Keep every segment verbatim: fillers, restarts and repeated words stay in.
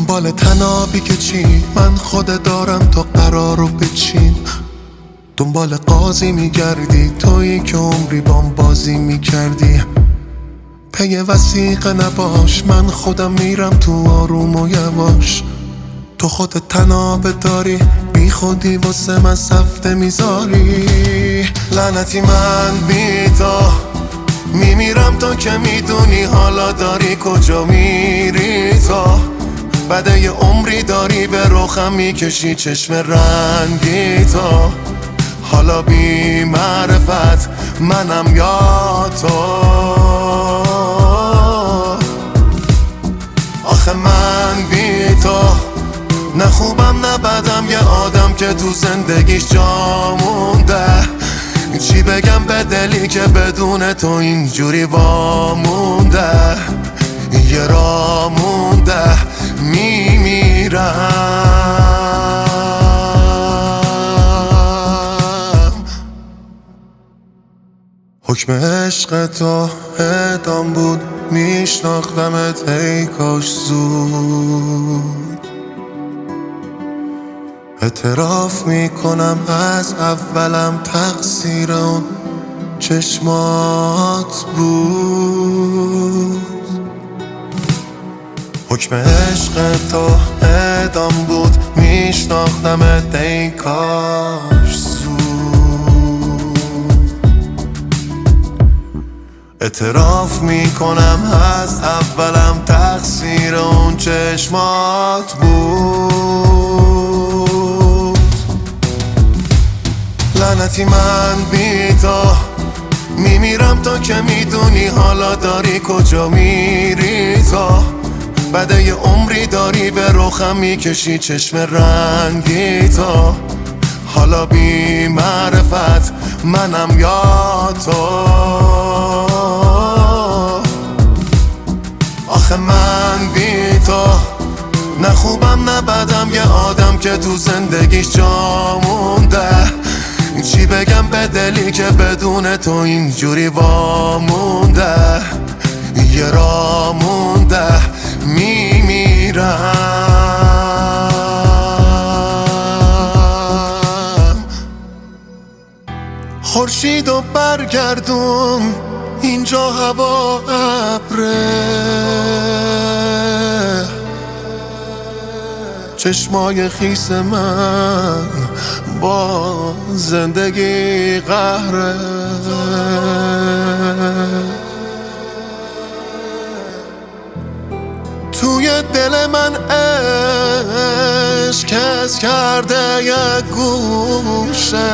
دنبال تنابی که چی من خود دارم تو قرار رو بچین. دنبال قاضی میگردی تویی که عمری بام بازی میکردی. پی وثیقه نباش من خودم میرم تو آروم و یواش. تو خودت تنابه داری بی خودی واسه من سفته میذاری. لعنتی من بی تو میمیرم تو که میدونی حالا داری کجا میری. تو بعد یه عمری داری به رخم میکشی چشم رنگی. تو حالا بی معرفت منم یا تو. آخه من بی تو نه خوبم نه بدم، یه آدم که تو زندگیش جا مونده. چی بگم به دلی که بدون تو اینجوری وامونده. یه راه مونده میمیرم. حکم عشق تو اعدام بود میشناختمت ای کاش زود. اعتراف میکنم از اولم تقصیر اون چشمات بود. حکم عشق تو اعدام بود میشناختمت ای کاش زود. اعتراف میکنم از اولم تقصیر اون چشمات بود. لعنتی من بی تو میمیرم تو که میدونی حالا داری کجا میری. تو بعد یه عمری داری به رخم میکشی چشم رنگی. تو حالا بی معرفت منم یا تو. آخه من بی تو نه خوبم نه بدم، یه آدم که تو زندگیش جا مونده. چی بگم به دلی که بدون تو اینجوری وامونده. یه راه مونده میمیرم. خورشیدو برگردون اینجا هوا ابره. چشمای خیس من با زندگی قهره. توی دل من عشق کس کرده یک گوشه.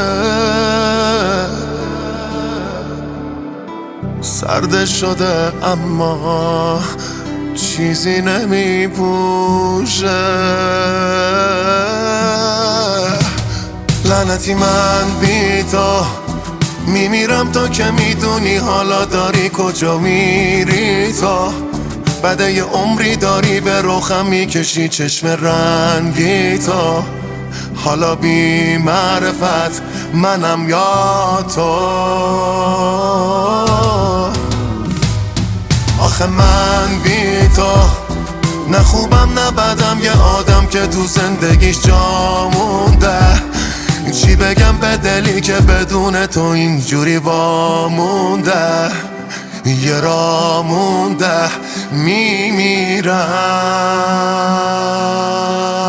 سرد شده اما چیزی نمی پوشه. لعنتی من بی تو میمیرم تو که میدونی حالا داری کجا میری. تو بعد یه عمری داری به رخم میکشی چشم رنگی. تو حالا بی معرفت منم یا تو. آخه من بی تو نه خوبم نه بدم، یه آدم که تو زندگیش جا مونده. چی بگم به دلی که بدون تو اینجوری وامونده. یه راه مونده میمیرم.